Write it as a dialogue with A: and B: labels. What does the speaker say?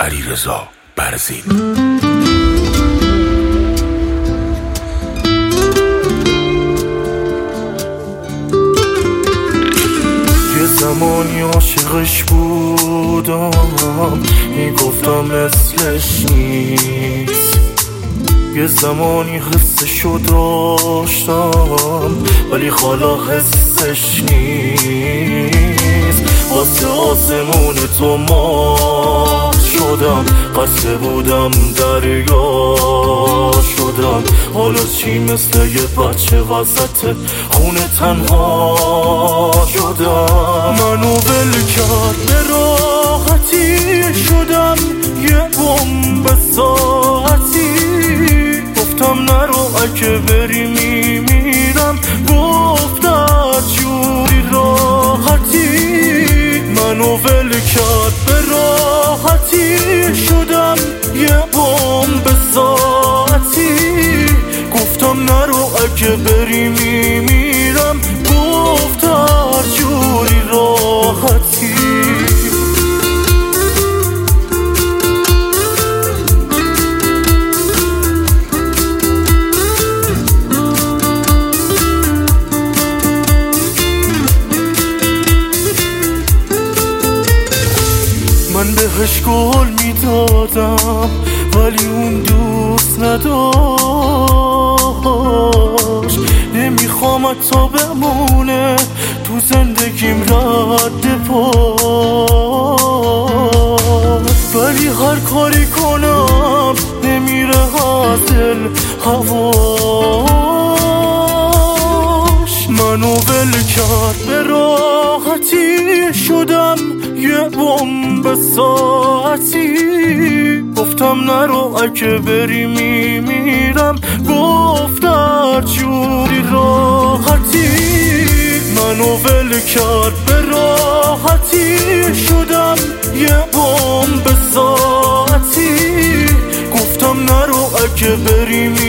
A: علیرضا برزین.
B: یه زمانی عاشقش بودم، میگفتم مثلش نیست. یه زمانی حسشو داشتم ولی حالا حسش نیست. واسه آسمون تو مات شدم، قطره بودم دریا شدم. حالا چی مثل یه بچه وسط خونه تنها شدم. منو ول کرد به راحتی شدم یه بمب ساعتی. گفتم نرو اگه بری میمیرم، گفت هر جوری راحتی. منو ول کرد به راحتی شدم یه بمب ساعتی. گفتم نرو اگه بری میمیرم، گفت هر جوری راحتی. من بهش گل میدادم ولی اون دوست نداشت. نمیخوام حتی بمونه تو زندگیم رد پاس، ولی هر کاری کنم نمیره از دل هواش. منو ول کرد به راحتی شدم یه بمب ساعتی. گفتم نرو اگه بری میمیرم، گفت هر جوری راحتی. منو ول کرد به راحتی شدم یه بمب ساعتی. گفتم نرو اگه بری